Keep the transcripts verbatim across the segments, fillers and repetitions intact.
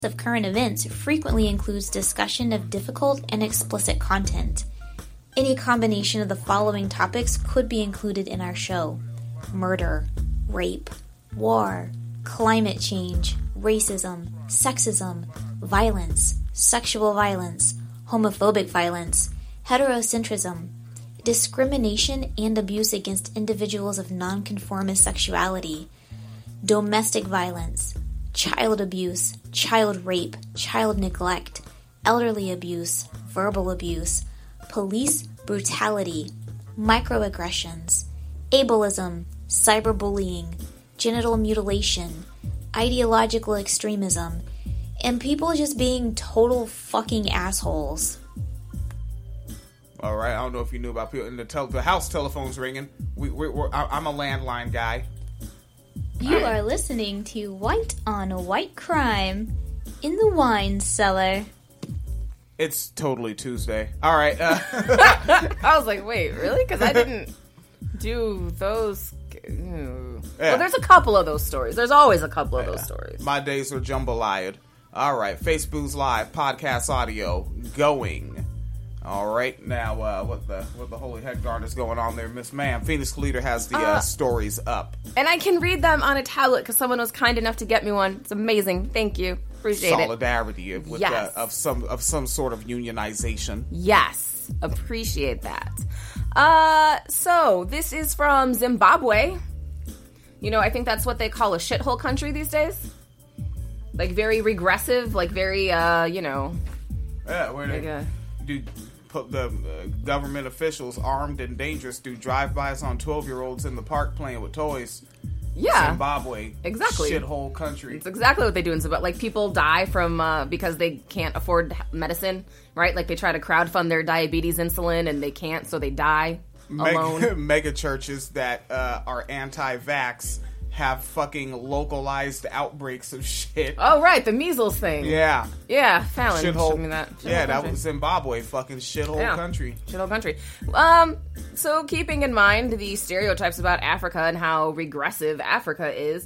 of current events frequently includes discussion of difficult and explicit content. Any combination of the following topics could be included in our show: murder, rape, war, climate change, racism, sexism, violence, sexual violence, homophobic violence, heterocentrism, discrimination and abuse against individuals of nonconformist sexuality, domestic violence, child abuse, child rape, child neglect, elderly abuse, verbal abuse, police brutality, microaggressions, ableism, cyberbullying, genital mutilation, ideological extremism, and people just being total fucking assholes. All right, I don't know if you knew about people. And the, tel- the house telephone's ringing. We, we, we're, I'm a landline guy. You are listening to White on White Crime in the Wine Cellar. It's totally Tuesday. All right. Uh, I was like, wait, really? Because I didn't do those. Ew. Yeah. Well, there's a couple of those stories. There's always a couple of yeah. those stories. My days are jambalaya. All right. Facebook's live podcast audio going. All right, now uh, what the what the holy head guard is going on there, Miss Ma'am? Phoenix Leader has the uh, uh, stories up, and I can read them on a tablet because someone was kind enough to get me one. It's amazing. Thank you, appreciate Solidarity it. Solidarity with yes. uh, of some of some sort of unionization. Yes, appreciate that. Uh, so this is from Zimbabwe. You know, I think that's what they call a shithole country these days. Like very regressive, like very uh, you know. Yeah, where they like a, do. Put the uh, government officials armed and dangerous do drive-bys on twelve-year-olds in the park playing with toys. Yeah. Zimbabwe. Exactly. Shithole country. It's exactly what they do in Zimbabwe. Like, people die from, uh, because they can't afford medicine, right? Like, they try to crowdfund their diabetes insulin and they can't, so they die alone. Mega, mega churches that uh, are anti-vax have fucking localized outbreaks of shit. Oh, right, the measles thing. Yeah. Yeah, Fallon shithole, showed me that. Shithole yeah, that country. was Zimbabwe, fucking shithole yeah. country. Shithole country. Um, so keeping in mind the stereotypes about Africa and how regressive Africa is,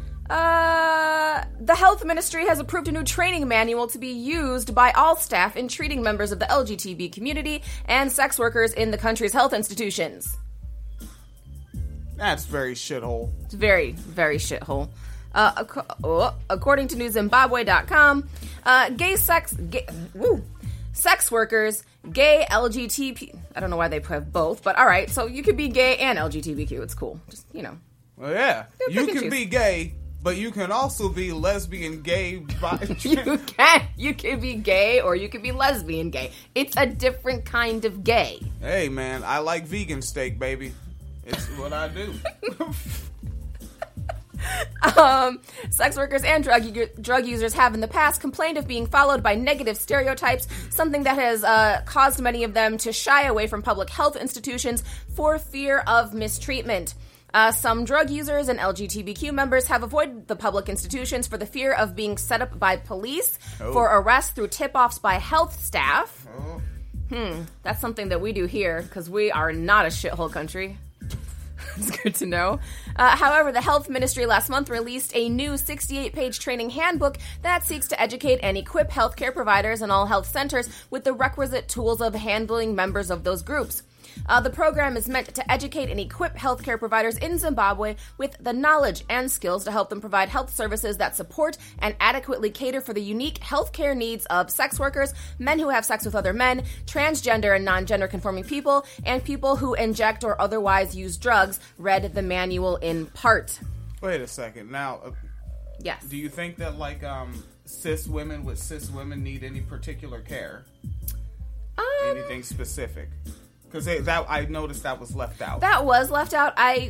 uh, the health ministry has approved a new training manual to be used by all staff in treating members of the L G B T community and sex workers in the country's health institutions. That's very shithole. It's very, very shithole. Uh, ac- oh, according to New Zimbabwe dot com, uh, gay sex, gay, woo, sex workers, gay L G B T, I don't know why they put both, but all right, so you could be gay and L G B T Q. It's cool. Just, you know. Well, yeah. You can choose. be gay, but you can also be lesbian, gay, bi- You can. You can be gay or you can be lesbian gay. It's a different kind of gay. Hey, man, I like vegan steak, baby. It's what I do. um, sex workers and drug u- drug users have in the past complained of being followed by negative stereotypes, something that has uh, caused many of them to shy away from public health institutions for fear of mistreatment. Uh, some drug users and L G B T Q members have avoided the public institutions for the fear of being set up by police oh. for arrest through tip-offs by health staff. Oh. Hmm, that's something that we do here because we are not a shithole country. It's good to know. Uh, however, the health ministry last month released a new sixty-eight page training handbook that seeks to educate and equip healthcare providers and all health centers with the requisite tools of handling members of those groups. Uh, the program is meant to educate and equip healthcare providers in Zimbabwe with the knowledge and skills to help them provide health services that support and adequately cater for the unique healthcare needs of sex workers, men who have sex with other men, transgender and non-gender conforming people, and people who inject or otherwise use drugs, read the manual in part. Wait a second. Now, uh, yes. Do you think that, like, um, cis women with cis women need any particular care? Um, Anything specific? Because that I noticed that was left out. That was left out. I,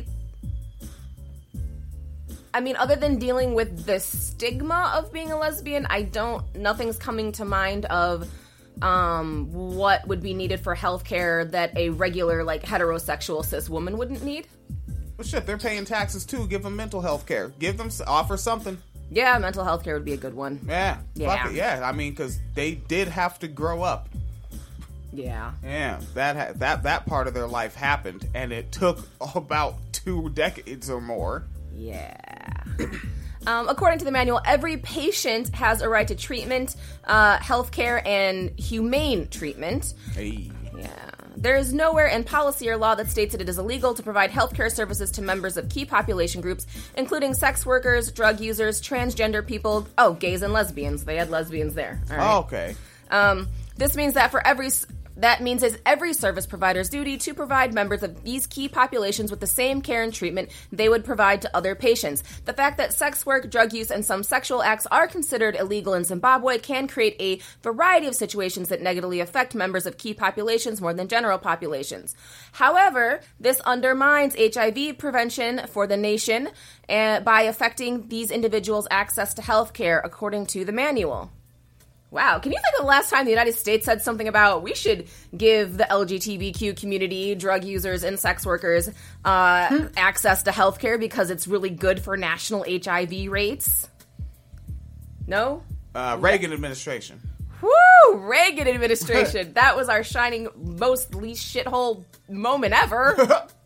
I mean, other than dealing with the stigma of being a lesbian, I don't. Nothing's coming to mind of um, what would be needed for healthcare that a regular, like, heterosexual cis woman wouldn't need. Well, shit, they're paying taxes too. Give them mental health care. Give them offer something. Yeah, mental health care would be a good one. Yeah, yeah, fuck it, yeah. I mean, because they did have to grow up. Yeah. Yeah, that ha- that that part of their life happened, and it took about two decades or more. Yeah. Um, according to the manual, every patient has a right to treatment, uh, health care, and humane treatment. Hey. Yeah. There is nowhere in policy or law that states that it is illegal to provide healthcare services to members of key population groups, including sex workers, drug users, transgender people, oh, gays and lesbians. They had lesbians there. All right. Oh, okay. Um, this means that for every... That means it's every service provider's duty to provide members of these key populations with the same care and treatment they would provide to other patients. The fact that sex work, drug use, and some sexual acts are considered illegal in Zimbabwe can create a variety of situations that negatively affect members of key populations more than general populations. However, this undermines H I V prevention for the nation uh, by affecting these individuals' access to health care, according to the manual. Wow, can you think of the last time the United States said something about we should give the L G B T Q community, drug users, and sex workers uh, hmm. access to healthcare because it's really good for national H I V rates? No? Uh, Reagan administration. Woo! Reagan administration. That was our shining, most least shithole moment ever.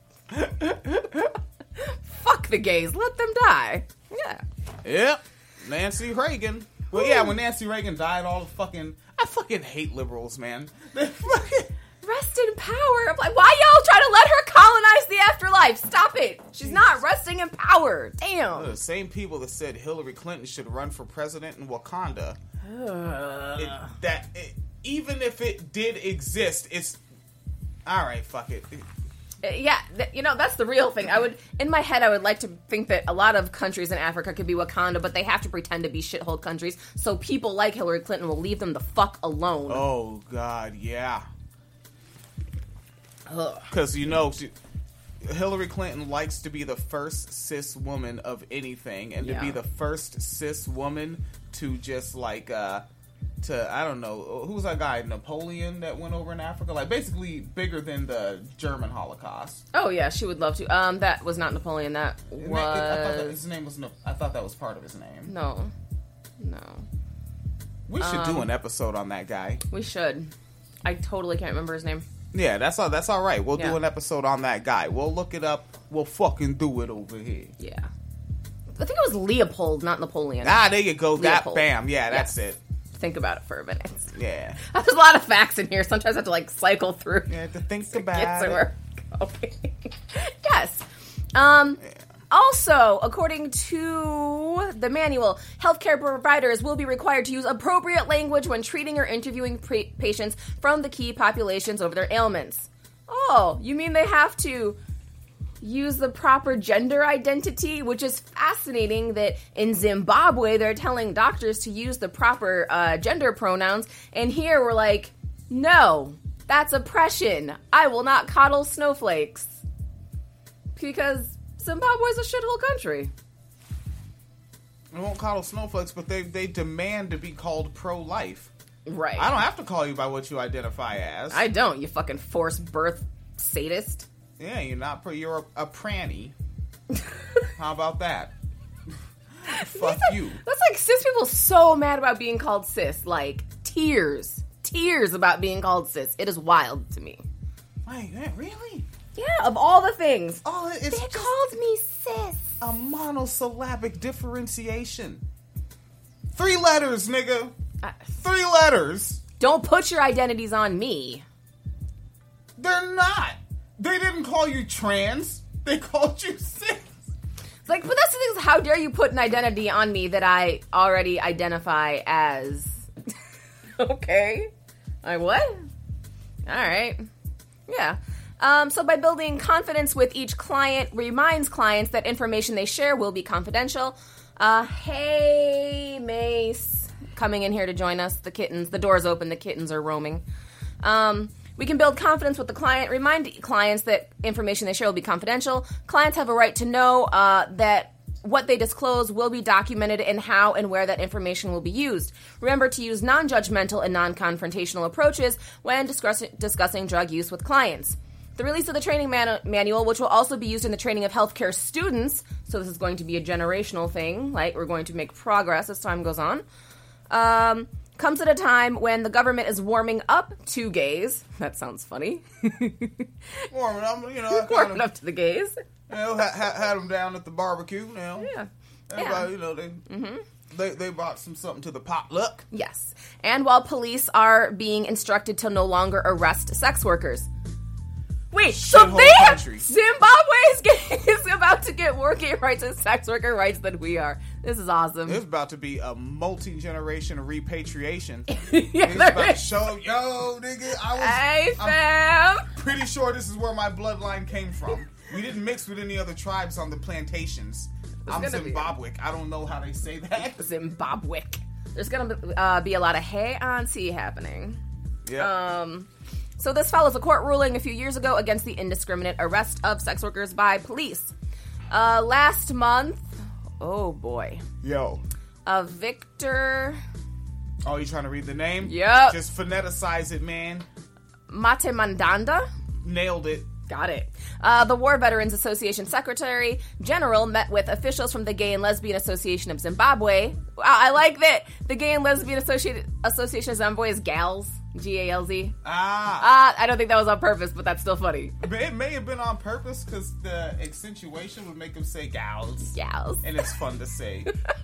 Fuck the gays. Let them die. Yeah. Yep. Nancy Reagan. Well, yeah, when Nancy Reagan died, all the fucking... I fucking hate liberals, man. Rest in power. I'm like, why y'all trying to let her colonize the afterlife? Stop it. She's not resting in power. Damn. The same people that said Hillary Clinton should run for president in Wakanda. it, that it, even if it did exist, it's... All right, fuck it. Yeah, th- you know, that's the real thing. I would, in my head, I would like to think that a lot of countries in Africa could be Wakanda, but they have to pretend to be shithole countries, so people like Hillary Clinton will leave them the fuck alone. Oh, God, yeah. Because, you know, she, Hillary Clinton likes to be the first cis woman of anything, and yeah. to be the first cis woman to just, like, uh... to, I don't know, who was that guy, Napoleon, that went over in Africa? Like, basically bigger than the German Holocaust. Oh, yeah, she would love to. Um, that was not Napoleon, that was... I thought that his name was... I thought that was part of his name. No. No. We should um, do an episode on that guy. We should. I totally can't remember his name. Yeah, that's all, that's all right. We'll yeah. do an episode on that guy. We'll look it up. We'll fucking do it over here. Yeah. I think it was Leopold, not Napoleon. Ah, there you go. Leopold. That, bam. Yeah, that's yes. it. Think about it for a minute. Yeah. There's a lot of facts in here. Sometimes I have to, like, cycle through. Yeah, to think to about get to it. work. Okay. Yes. Um... Yeah. Also, according to the manual, healthcare providers will be required to use appropriate language when treating or interviewing pre- patients from the key populations over their ailments. Oh, you mean they have to use the proper gender identity? Which is fascinating that in Zimbabwe they're telling doctors to use the proper uh, gender pronouns, and here we're like, no, that's oppression. I will not coddle snowflakes. Because Zimbabwe's a shithole country. They won't coddle snowflakes, but they they demand to be called pro-life. Right. I don't have to call you by what you identify as. I don't, you fucking forced birth sadist. Yeah, you're not pro. You're a, a pranny. How about that? Fuck that's you. Like, that's like cis people so mad about being called cis. Like, tears. Tears about being called cis. It is wild to me. Wait, really? Yeah, of all the things. Oh, it's they just called me cis. A monosyllabic differentiation. Three letters, nigga. Uh, Three letters. Don't put your identities on me. They're not. They didn't call you trans. They called you cis. It's like, but that's the thing is, how dare you put an identity on me that I already identify as? Okay. Like, what? All right. Yeah. Um, so by building confidence with each client, reminds clients that information they share will be confidential. Uh, hey, Mace. Coming in here to join us. The kittens. The door's open. The kittens are roaming. Um, we can build confidence with the client. Remind clients that information they share will be confidential. Clients have a right to know uh, that what they disclose will be documented and how and where that information will be used. Remember to use non-judgmental and non-confrontational approaches when discuss- discussing drug use with clients. The release of the training manu- manual, which will also be used in the training of healthcare students, so this is going to be a generational thing, like we're going to make progress as time goes on, um, comes at a time when the government is warming up to gays. That sounds funny. Warming up, you know. Warming up to the gays. You know, ha- ha- had them down at the barbecue, you know. Yeah. Everybody, you know, they, mm-hmm. they they brought some something to the potluck. Yes. And while police are being instructed to no longer arrest sex workers. Wait, so they have, Zimbabwe is, getting, is about to get more gay rights and sex worker rights than we are. This is awesome. It's about to be a multi-generation repatriation. yeah, It's about to show, yo, nigga, I was hey, fam. I'm pretty sure this is where my bloodline came from. We didn't mix with any other tribes on the plantations. It's I'm Zimbabwe. I don't know how they say that. Zimbabwe. There's going to uh, be a lot of hey auntie happening. Yeah. Um... So this follows a court ruling a few years ago against the indiscriminate arrest of sex workers by police. Uh, last month, oh boy. Yo. Uh, Victor... Oh, you trying to read the name? Yep. Just phoneticize it, man. Matemandanda? Nailed it. Got it. Uh, the War Veterans Association Secretary General met with officials from the Gay and Lesbian Association of Zimbabwe. Wow, I like that. The Gay and Lesbian Associ- Association of Zimbabwe is GALZ. G A L Z. Ah. Uh, I don't think that was on purpose, but that's still funny. It may have been on purpose because the accentuation would make them say gals. Gals. And it's fun to say.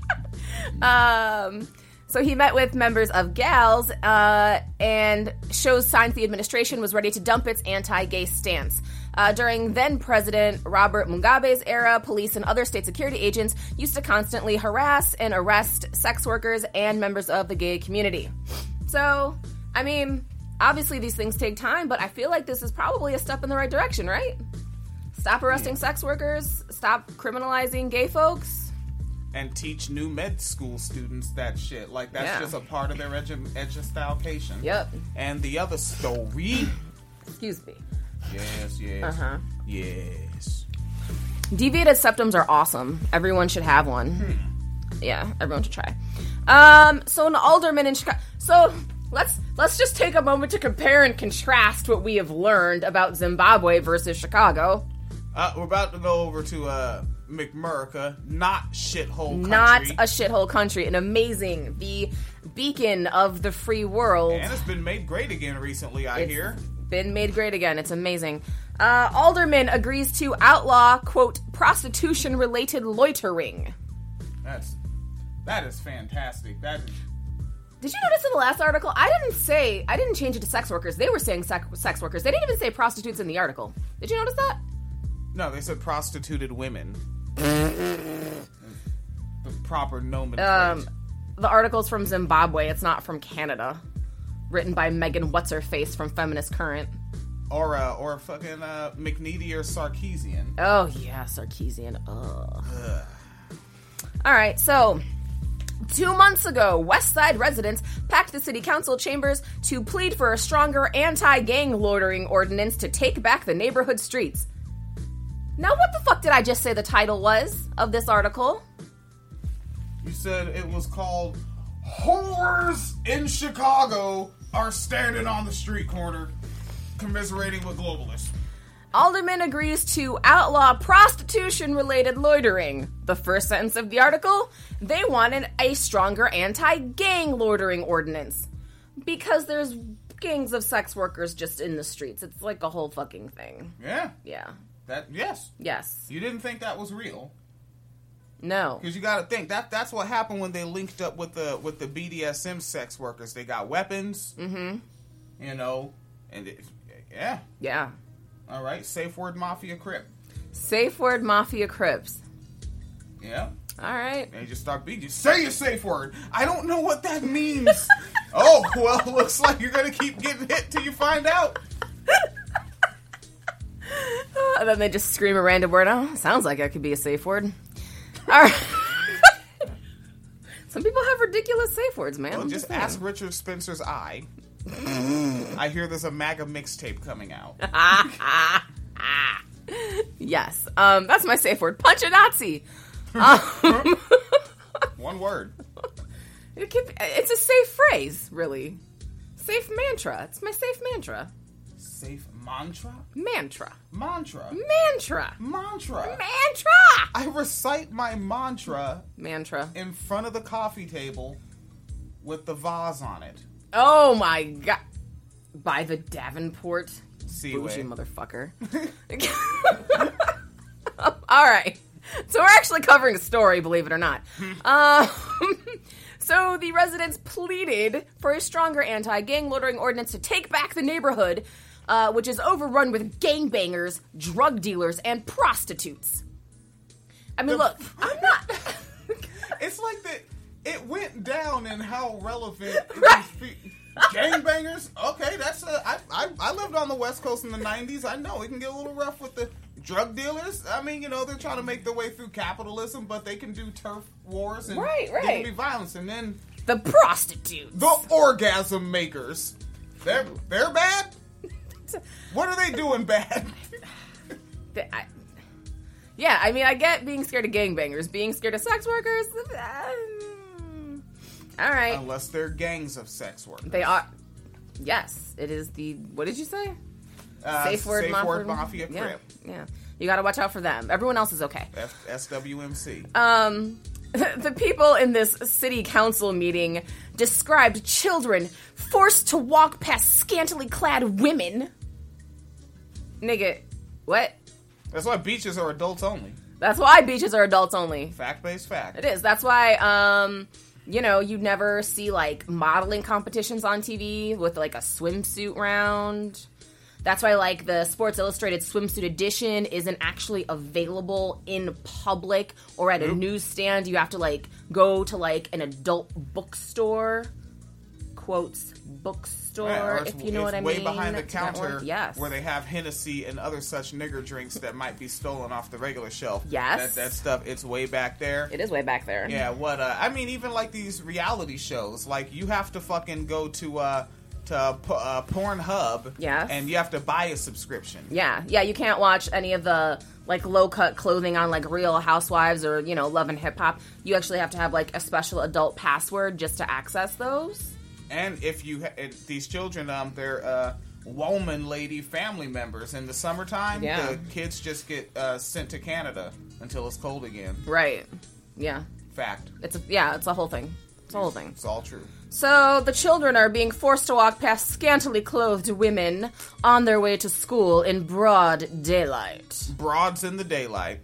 um... So he met with members of GALZ uh, and shows signs the administration was ready to dump its anti-gay stance. Uh, during then-President Robert Mugabe's era, police and other state security agents used to constantly harass and arrest sex workers and members of the gay community. So, I mean, obviously these things take time, but I feel like this is probably a step in the right direction, right? Stop arresting yeah. sex workers, stop criminalizing gay folks. And teach new med school students that shit. Like, that's yeah. just a part of their edu- education. Yep. And the other story... Excuse me. Yes, yes. Uh-huh. Yes. Deviated septums are awesome. Everyone should have one. Hmm. Yeah, everyone should try. Um, so an alderman in Chicago... So, let's let's just take a moment to compare and contrast what we have learned about Zimbabwe versus Chicago. Uh, we're about to go over to, uh... McMurica, not shithole country. Not a shithole country. An amazing, the beacon of the free world. And it's been made great again recently, I it's hear. Been made great again. It's amazing. Uh, Alderman agrees to outlaw, quote, prostitution-related loitering. That's, that is fantastic. That is... Did you notice in the last article, I didn't say, I didn't change it to sex workers. They were saying sex, sex workers. They didn't even say prostitutes in the article. Did you notice that? No, they said prostituted women. The proper nomenclature. Um, the article's from Zimbabwe. It's not from Canada. Written by Megan What's-Her-Face from Feminist Current. Or, uh, or fucking, uh, McNeedy or Sarkeesian. Oh, yeah, Sarkeesian. Ugh. Ugh. Alright, so... Two months ago, West Side residents packed the city council chambers to plead for a stronger anti-gang loitering ordinance to take back the neighborhood streets. Now, what the fuck did I just say the title was of this article? You said it was called Whores in Chicago Are Standing on the Street Corner Commiserating with Globalists. Alderman agrees to outlaw prostitution-related loitering. The first sentence of the article, they wanted a stronger anti-gang loitering ordinance. Because there's gangs of sex workers just in the streets. It's like a whole fucking thing. Yeah. Yeah. That yes. Yes. You didn't think that was real. No. Because you got to think that that's what happened when they linked up with the with the B D S M sex workers. They got weapons. Mm-hmm. You know, and it, yeah. Yeah. All right. Safe word Mafia Crip. Safe word Mafia Crips. Yeah. All right. And you just start beating. Say your safe word. I don't know what that means. Oh well, looks like you're gonna keep getting hit till you find out. And then they just scream a random word. Oh, sounds like that could be a safe word. All right. Some people have ridiculous safe words, man. Well, I'm just just ask Richard Spencer's eye. I hear there's a MAGA mixtape coming out. Yes. Um, that's my safe word. Punch a Nazi. Um, One word. It could be, it's a safe phrase, really. Safe mantra. It's my safe mantra. Safe mantra? Mantra. Mantra. Mantra. Mantra. Mantra! I recite my mantra. Mantra. In front of the coffee table with the vase on it. Oh my god. By the Davenport. Seaway. Bougie motherfucker. Alright. So we're actually covering a story, believe it or not. um, so the residents pleaded for a stronger anti-gang loitering ordinance to take back the neighborhood, uh, which is overrun with gangbangers, drug dealers, and prostitutes. I mean, look, I'm not... It's like that. It went down in how relevant Right. these pe- gangbangers. Okay, that's a. I, I I lived on the West Coast in the nineties. I know it can get a little rough with the drug dealers. I mean, you know, they're trying to make their way through capitalism, but they can do turf wars and Right, there right. can be violence. And then The prostitutes. the orgasm makers. They're they're bad. What are they doing bad? The- I- yeah, I mean, I get being scared of gangbangers. Being scared of sex workers... Um, all right. Unless they're gangs of sex workers. They are... Yes, it is the... What did you say? Uh, Safe word Safe mafia. word mafia Yeah, crip. yeah. You gotta watch out for them. Everyone else is okay. F- S W M C. Um, the people in this city council meeting described children forced to walk past scantily clad women. Nigga, what? That's why beaches are adults only. That's why beaches are adults only. Fact-based fact. It is. That's why, um, you know, you never see, like, modeling competitions on T V with, like, a swimsuit round. That's why, like, the Sports Illustrated swimsuit edition isn't actually available in public or at a Nope. newsstand. You have to, like, go to, like, an adult bookstore. Quotes, bookstore, Yeah, or it's- if you know it's what I way mean. behind the That's that counter word. Yes. where they have Hennessy and other such nigger drinks that might be stolen off the regular shelf. Yes. That, that stuff, it's way back there. It is way back there. Yeah, what, uh, I mean, even like these reality shows, like you have to fucking go to, uh, to P- uh, Pornhub. Yes. And you have to buy a subscription. Yeah, yeah, you can't watch any of the, like, low-cut clothing on, like, Real Housewives or, you know, Love and Hip Hop. You actually have to have, like, a special adult password just to access those. And if you, ha- it, these children, um, they're, uh, woman lady family members. In the summertime, Yeah. the kids just get, uh, sent to Canada until it's cold again. Right. Yeah. Fact. It's a, yeah, it's a whole thing. It's a whole thing. It's all true. So, the children are being forced to walk past scantily clothed women on their way to school in broad daylight. Broads in the daylight.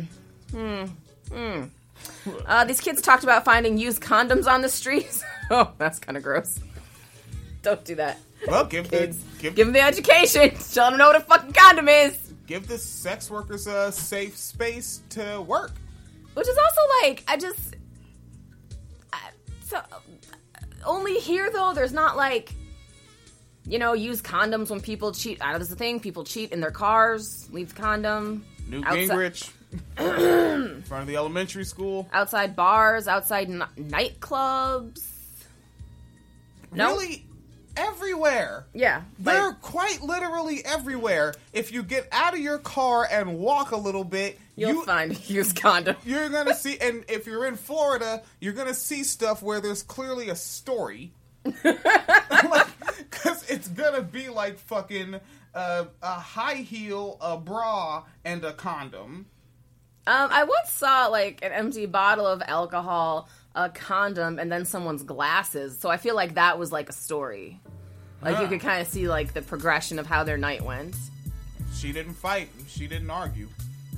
Uh, these kids talked about finding used condoms on the streets. Oh, that's kind of gross. Don't do that. Well, give the Kids, give, give them the education. Tell them know what a fucking condom is. give the sex workers a safe space to work. Which is also like, I just... I, so, only here, though, there's not like, you know, use condoms when people cheat. I know this is a thing. People cheat in their cars, leave the condom. Newt Outside- Gingrich, in front of the elementary school. Outside bars, outside n- nightclubs. No? Really, everywhere. Yeah. They're like, quite literally everywhere. If you get out of your car and walk a little bit, you'll you, find a used condom. you're gonna see. And if you're in Florida, you're gonna see stuff where there's clearly a story. Like, because it's gonna be like fucking uh, a high heel, a bra, and a condom. Um, I once saw, like, an empty bottle of alcohol, a condom, and then someone's glasses. So I feel like that was, like, a story. Like, you Huh. could kind of see, like, the progression of how their night went. She didn't fight. She didn't argue.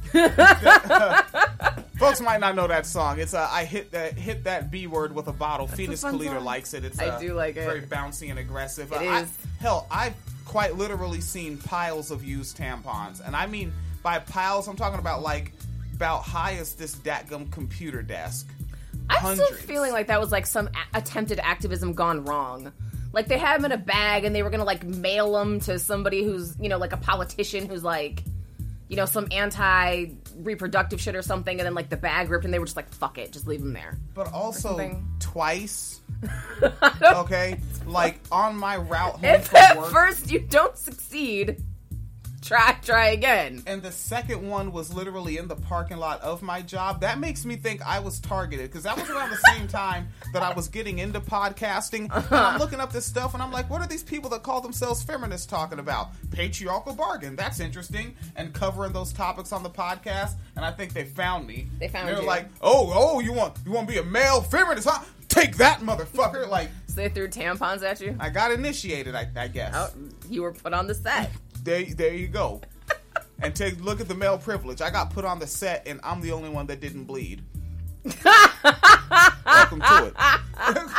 Folks might not know that song. It's uh, I hit that hit that B word with a bottle. Phoenix fun Calida song. likes it. It's I uh, do like it. very bouncy and aggressive. It uh, I- is. hell, I've quite literally seen piles of used tampons, and I mean by piles, I'm talking about like about high as this dadgum computer desk. I'm Hundreds. still feeling like that was, like, some a- attempted activism gone wrong. Like, they had them in a bag, and they were gonna, like, mail them to somebody who's, you know, like, a politician who's, like, you know, some anti-reproductive shit or something, and then, like, the bag ripped, and they were just like, fuck it, just leave them there. But also something. twice. Okay, like on my route home If from at work. first you don't succeed, try, try again. And the second one was literally in the parking lot of my job. That makes me think I was targeted because that was around the same time that I was getting into podcasting. And I'm looking up this stuff and I'm like, what are these people that call themselves feminists talking about? Patriarchal bargain. That's interesting. And covering those topics on the podcast. And I think they found me. They found They're you. like, oh, oh, you want you want to be a male feminist, huh? Take that, motherfucker. Like, So they threw tampons at you? I got initiated, I, I guess. Oh, you were put on the set. There, there you go. and take a look at the male privilege. I got put on the set, and I'm the only one that didn't bleed. Welcome to it.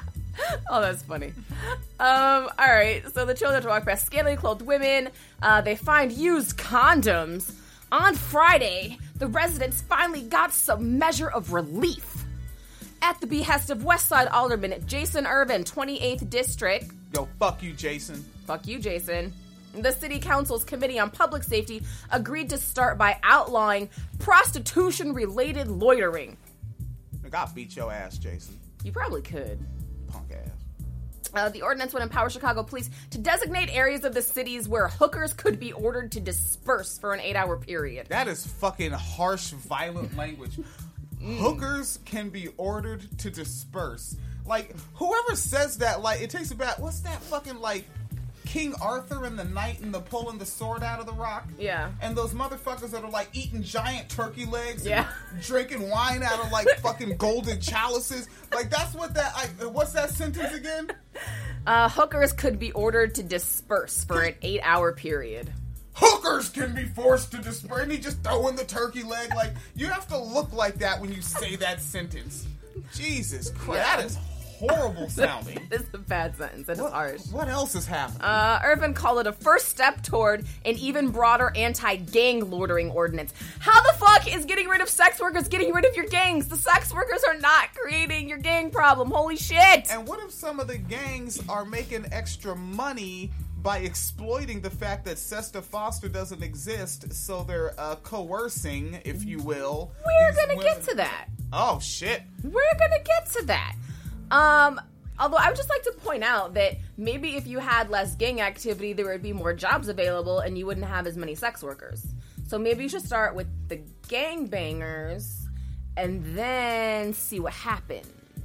Oh, that's funny. Um, all right, so the children walk past scantily clothed women. Uh, they find used condoms. On Friday, the residents finally got some measure of relief. At the behest of Westside Alderman Jason Irvin, twenty-eighth District. Yo, fuck you, Jason. Fuck you, Jason. The City Council's Committee on Public Safety agreed to start by outlawing prostitution-related loitering. I got beat your ass, Jason. You probably could. Punk ass. Uh, the ordinance would empower Chicago police to designate areas of the cities where hookers could be ordered to disperse for an eight-hour period. That is fucking harsh, violent language. Mm. Hookers can be ordered to disperse. Like, whoever says that, like, it takes about, what's that fucking, like, King Arthur and the knight and the pulling the sword out of the rock? Yeah. And those motherfuckers that are, like, eating giant turkey legs yeah. and drinking wine out of, like, fucking golden chalices. Like, that's what that, like, what's that sentence again? Uh, hookers could be ordered to disperse for an eight-hour period. Hookers can be forced to disperse. And he just throwing the turkey leg. Like, you have to look like that when you say that sentence. Jesus Christ. Yeah. That is horrible sounding. It's a bad sentence. That is harsh. What else is happening? Uh, Irvin called it a first step toward an even broader anti-gang loitering ordinance. How the fuck is getting rid of sex workers getting rid of your gangs? The sex workers are not creating your gang problem. Holy shit! And what if some of the gangs are making extra money by exploiting the fact that Sesta Foster doesn't exist, so they're uh, coercing, if you will. We're gonna women. get to that. Oh, shit. We're gonna get to that. Um, although I would just like to point out that maybe if you had less gang activity, there would be more jobs available and you wouldn't have as many sex workers. So maybe you should start with the gangbangers and then see what happens.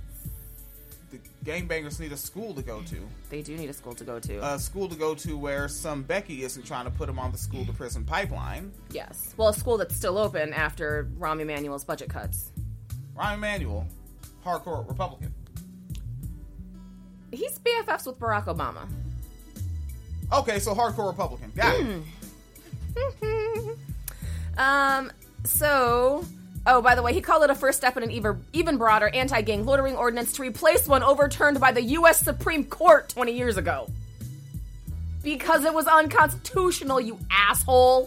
The gangbangers need a school to go to. They do need a school to go to. A school to go to where some Becky isn't trying to put them on the school to prison pipeline. Yes. Well, a school that's still open after Rahm Emanuel's budget cuts. Rahm Emanuel, hardcore Republican. He's B F Fs with Barack Obama. Okay, so hardcore Republican. Got it. um, so... Oh, by the way, he called it a first step in an even, even broader anti-gang loitering ordinance to replace one overturned by the U S Supreme Court twenty years ago. Because it was unconstitutional, you asshole.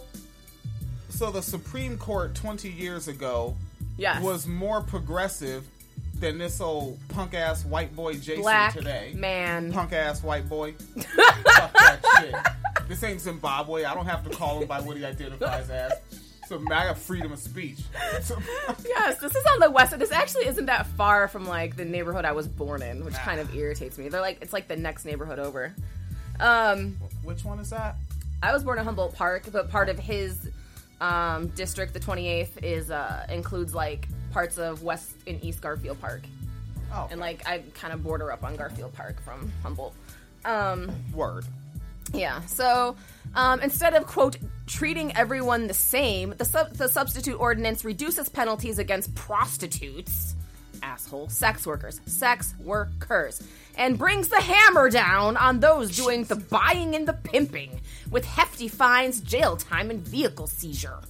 So the Supreme Court twenty years ago yes. was more progressive than this old punk-ass white boy Jason Black today. man. Punk-ass white boy. Fuck that shit. This ain't Zimbabwe. I don't have to call him by what he identifies as. So I got freedom of speech. So, yes, this is on the west side. This actually isn't that far from, like, the neighborhood I was born in, which kind of irritates me. They're like, it's like the next neighborhood over. Um, Which one is that? I was born in Humboldt Park, but part of his um, district, the twenty-eighth, is uh, includes, like, parts of West and East Garfield Park. Oh. Okay. And, like, I kind of border up on Garfield Park from Humboldt. Um, Word. Yeah, so um, instead of, quote, treating everyone the same, the, sub- the substitute ordinance reduces penalties against prostitutes, asshole, sex workers, sex workers, and brings the hammer down on those doing the buying and the pimping with hefty fines, jail time, and vehicle seizure.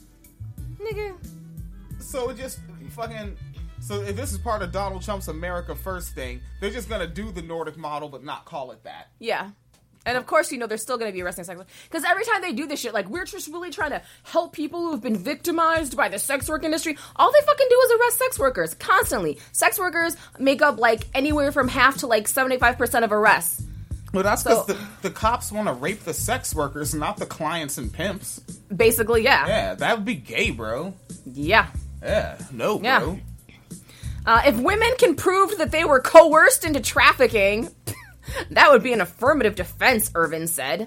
Nigga. So it just fucking... So if this is part of Donald Trump's America First thing, they're just going to do the Nordic model but not call it that. Yeah. And of course, you know, they're still going to be arresting sex workers. Because every time they do this shit, like, we're just really trying to help people who have been victimized by the sex work industry. All they fucking do is arrest sex workers. Constantly. Sex workers make up, like, anywhere from half to, like, seventy-five percent of arrests. Well, that's because So- the, the cops want to rape the sex workers, not the clients and pimps. Basically, yeah. Yeah, that would be gay, bro. Yeah. Yeah, no, Yeah. bro. Uh, if women can prove that they were coerced into trafficking... That would be an affirmative defense, Irvin said.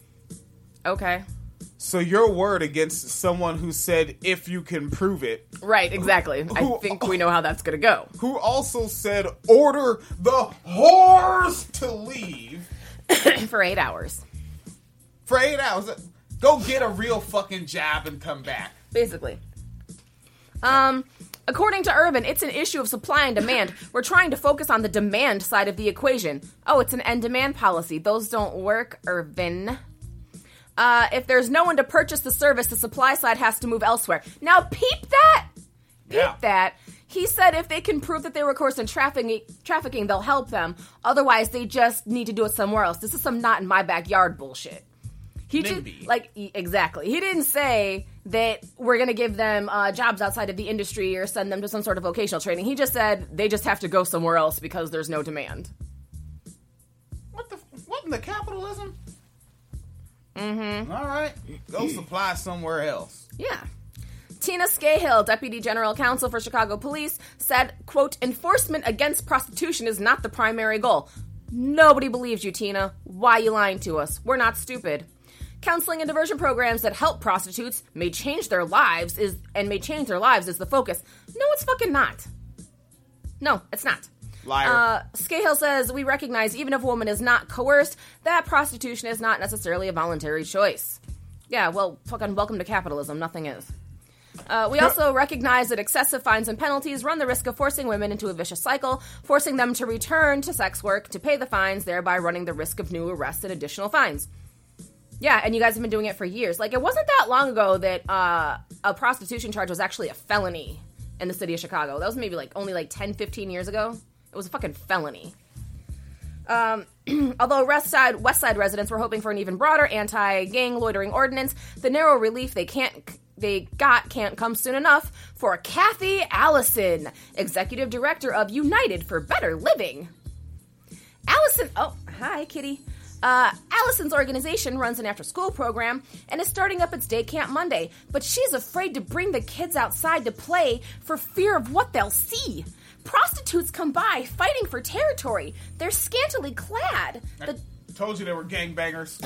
Okay. So your word against someone who said, if you can prove it. Right, exactly. Who, I think we know how that's going to go. Who also said, order the whores to leave. For eight hours. For eight hours. Go get a real fucking job and come back. Basically. Um... According to Irvin, it's an issue of supply and demand. We're trying to focus on the demand side of the equation. Oh, it's an end-demand policy. Those don't work, Irvin. Uh, if there's no one to purchase the service, the supply side has to move elsewhere. Now, peep that! Peep Yeah. that. He said if they can prove that they were coerced in trafficking, trafficking, they'll help them. Otherwise, they just need to do it somewhere else. This is some not in my backyard bullshit. He Maybe. just, like, e- exactly. He didn't say that we're going to give them uh, jobs outside of the industry or send them to some sort of vocational training. He just said they just have to go somewhere else because there's no demand. What the? What in the capitalism? Mm-hmm. All right. Go supply somewhere else. Yeah. Tina Scahill, Deputy General Counsel for Chicago Police, said, quote, enforcement against prostitution is not the primary goal. Nobody believes you, Tina. Why are you lying to us? We're not stupid. Counseling and diversion programs that help prostitutes may change their lives is and may change their lives is the focus. No, it's fucking not. No, it's not. Liar. Uh, Scahill says, we recognize even if a woman is not coerced, that prostitution is not necessarily a voluntary choice. Yeah, well, fucking welcome to capitalism. Nothing is. Uh, we also recognize that excessive fines and penalties run the risk of forcing women into a vicious cycle, forcing them to return to sex work to pay the fines, thereby running the risk of new arrests and additional fines. Yeah, and you guys have been doing it for years. Like, it wasn't that long ago that uh, a prostitution charge was actually a felony in the city of Chicago. That was maybe, like, only, like, ten, fifteen years ago. It was a fucking felony. Um, although West Side, West Side residents were hoping for an even broader anti-gang loitering ordinance, the narrow relief they can't... they got can't come soon enough for Kathy Allison, Executive Director of United for Better Living. Allison, oh, hi, kitty. Uh, Allison's organization runs an after-school program and is starting up its day camp Monday, but she's afraid to bring the kids outside to play for fear of what they'll see. Prostitutes come by fighting for territory. They're scantily clad. The- I told you they were gangbangers.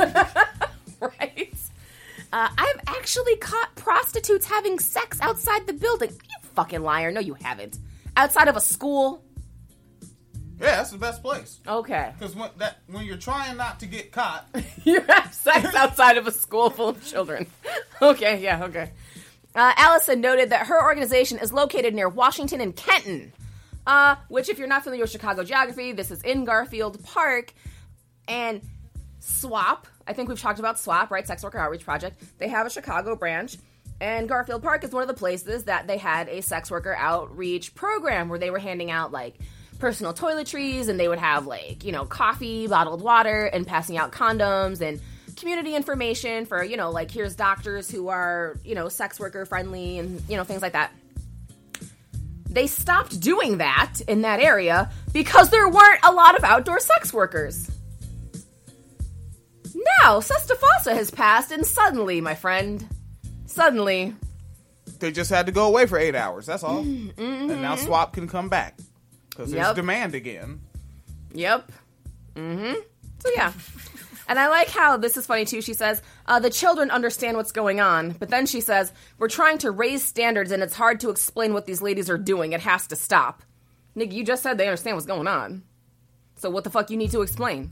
right? Uh, I've actually caught prostitutes having sex outside the building. You fucking liar. No, you haven't. Outside of a school? Yeah, that's the best place. Okay. Because when, that, when you're trying not to get caught... You have sex outside of a school full of children. Okay, yeah, okay. Uh, Allison noted that her organization is located near Washington and Kenton, uh, which, if you're not familiar with Chicago geography, this is in Garfield Park. And SWAP, I think we've talked about SWAP, right? Sex Worker Outreach Project. They have a Chicago branch. And Garfield Park is one of the places that they had a sex worker outreach program where they were handing out, like, personal toiletries, and they would have, like, you know, coffee, bottled water, and passing out condoms and community information for, you know, like, here's doctors who are, you know, sex worker friendly and, you know, things like that. They stopped doing that in that area because there weren't a lot of outdoor sex workers. Now, Sesta Fossa has passed, and suddenly, my friend, suddenly... They just had to go away for eight hours, that's all. Mm-hmm. And now SWAP can come back. Because there's Yep. demand again. Yep. Mm-hmm. So, yeah. And I like how, this is funny, too, she says, uh, the children understand what's going on, but then she says, we're trying to raise standards, and it's hard to explain what these ladies are doing. It has to stop. Nick, you just said they understand what's going on. So what the fuck you need to explain?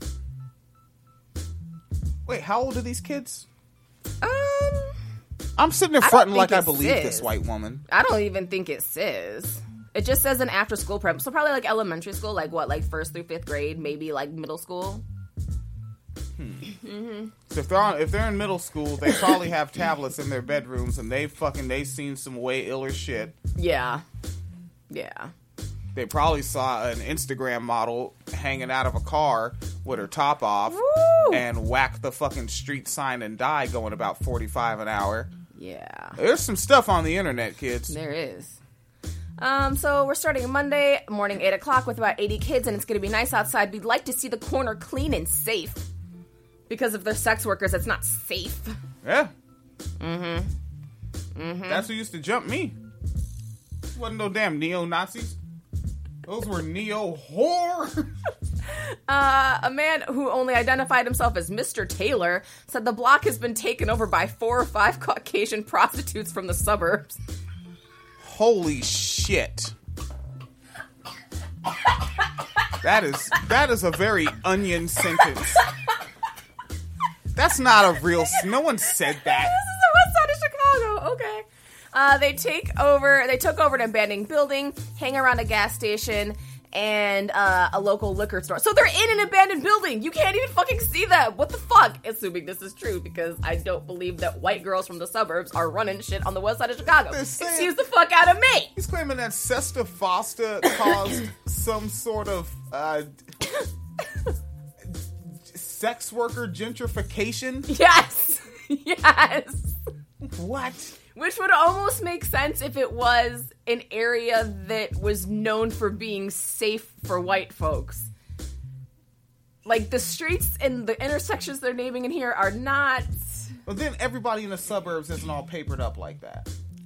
Wait, how old are these kids? Um... I'm sitting there I fronting don't like think I it believe says. this white woman. I don't even think it says. It just says an after-school prep. So probably like elementary school, like what, like first through fifth grade, maybe like middle school. Hmm. Mm-hmm. So if they're on, if they're in middle school, they probably have tablets in their bedrooms, and they fucking they've seen some way iller shit. Yeah, yeah. They probably saw an Instagram model hanging out of a car with her top off Woo! and whack the fucking street sign and die going about forty-five an hour. Yeah. There's some stuff on the internet, kids. There is. Um, so we're starting Monday morning, eight o'clock, with about eighty kids, and it's going to be nice outside. We'd like to see the corner clean and safe. Because if they're sex workers, it's not safe. Yeah. Mm-hmm. Mm-hmm. That's who used to jump me. Wasn't no damn neo-Nazis. Those were neo-whore. Uh, a man who only identified himself as Mister Taylor said the block has been taken over by four or five Caucasian prostitutes from the suburbs. Holy shit. That is that is a very Onion sentence. That's not a real... No one said that. This is the west side of Chicago. Okay. Uh, they take over... They took over an abandoned building, hang around a gas station, and uh, a local liquor store. So they're in an abandoned building. You can't even fucking see them. What the fuck? Assuming this is true, because I don't believe that white girls from the suburbs are running shit on the west side of Chicago. saying- Excuse the fuck out of me. He's claiming that Sesta Foster caused some sort of uh, sex worker gentrification. Yes. Yes. What? Which would almost make sense if it was an area that was known for being safe for white folks. Like, the streets and the intersections they're naming in here are not... But then everybody in the suburbs isn't all papered up like that.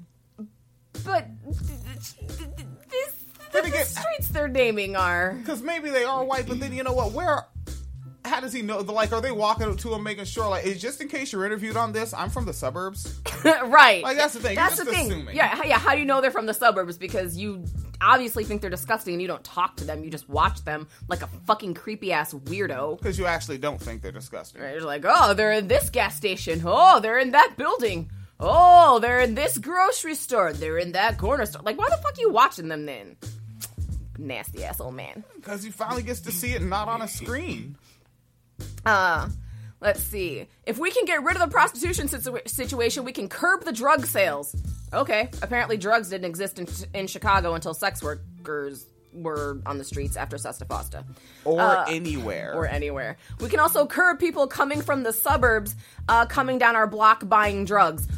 But this, the, Then again- streets they're naming are... Because maybe they are white, but then you know what? Where... How does he know? Like, are they walking up to him making sure, like, it's just in case you're interviewed on this, I'm from the suburbs? Right. Like, that's the thing. That's You're the just thing. assuming. Yeah, yeah. How do you know they're from the suburbs? Because you obviously think they're disgusting and you don't talk to them. You just watch them like a fucking creepy ass weirdo. Because you actually don't think they're disgusting. Right? You're like, oh, they're in this gas station. Oh, they're in that building. Oh, they're in this grocery store. They're in that corner store. Like, why the fuck are you watching them then? Nasty ass old man. Because he finally gets to see it not on a screen. Uh, let's see. If we can get rid of the prostitution situ- situation, we can curb the drug sales. Okay, apparently drugs didn't exist in, in Chicago until sex workers were on the streets after Sesta Fosta. Or Uh, anywhere. Or anywhere. We can also curb people coming from the suburbs, uh, coming down our block buying drugs.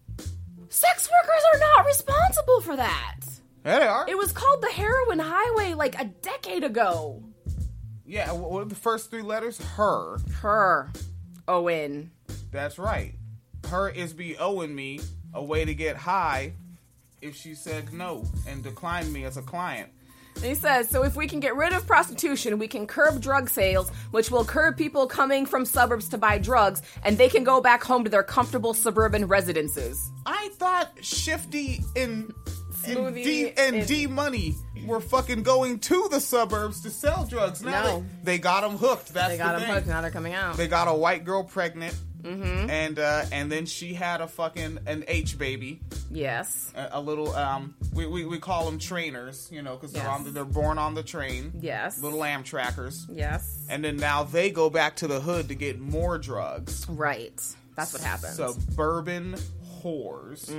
Sex workers are not responsible for that. Yeah, they are. It was called the Heroin Highway like a decade ago. Yeah, wh- what are the first three letters? Her. Her. Owen. That's right. Her is be owing me a way to get high if she said no and declined me as a client. And he says, so if we can get rid of prostitution, we can curb drug sales, which will curb people coming from suburbs to buy drugs, and they can go back home to their comfortable suburban residences. I thought Shifty and and Smoothie D and and- D Money were fucking going to the suburbs to sell drugs. Now No. they, they got them hooked. That's They got the them thing. hooked, now they're coming out. They got a white girl pregnant, Mm-hmm. and uh, and then she had a fucking an H baby, Yes. a, a little um we, we, we call them trainers, you know, because they're Yes. on the, they're born on the train, Yes. little Amtrackers, Yes. and then now they go back to the hood to get more drugs. Right. That's what happens. Suburban whores.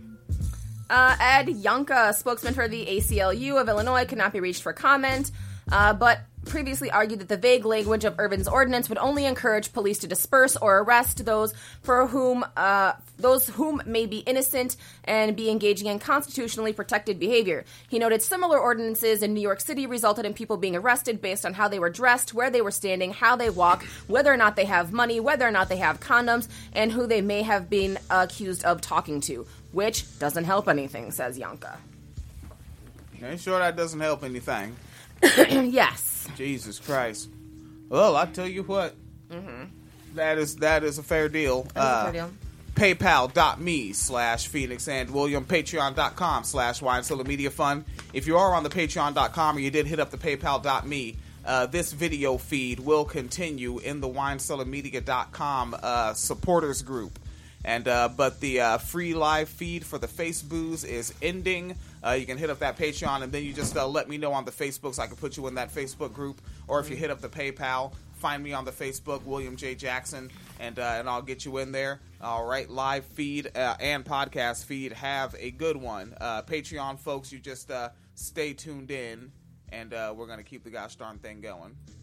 Uh, Ed Yonka, spokesman for the A C L U of Illinois, could not be reached for comment, uh, but previously argued that the vague language of Urban's ordinance would only encourage police to disperse or arrest those for whom uh, those whom may be innocent and be engaging in constitutionally protected behavior. He noted similar ordinances in New York City resulted in people being arrested based on how they were dressed, where they were standing, how they walk, whether or not they have money, whether or not they have condoms, and who they may have been accused of talking to. Which doesn't help anything, says Yonka. Ain't sure that doesn't help anything. Yes. Jesus Christ. Well, I tell you what. Mm-hmm. That is that is a fair deal. That's a Uh, fair deal. PayPal.me slash Phoenix and William. Patreon.com slash Wine Media Fund. If you are on the Patreon dot com or you did hit up the PayPal.me, uh, this video feed will continue in the Wine Media dot com uh, supporters group. And uh, but the uh, free live feed for the Facebooks is ending. Uh, you can hit up that Patreon, and then you just uh, let me know on the Facebook so I can put you in that Facebook group. Or if you hit up the PayPal, find me on the Facebook, William J. Jackson, and uh, and I'll get you in there. All right, live feed uh, and podcast feed. Have a good one. Uh, Patreon folks, you just uh, stay tuned in, and uh, we're going to keep the gosh darn thing going.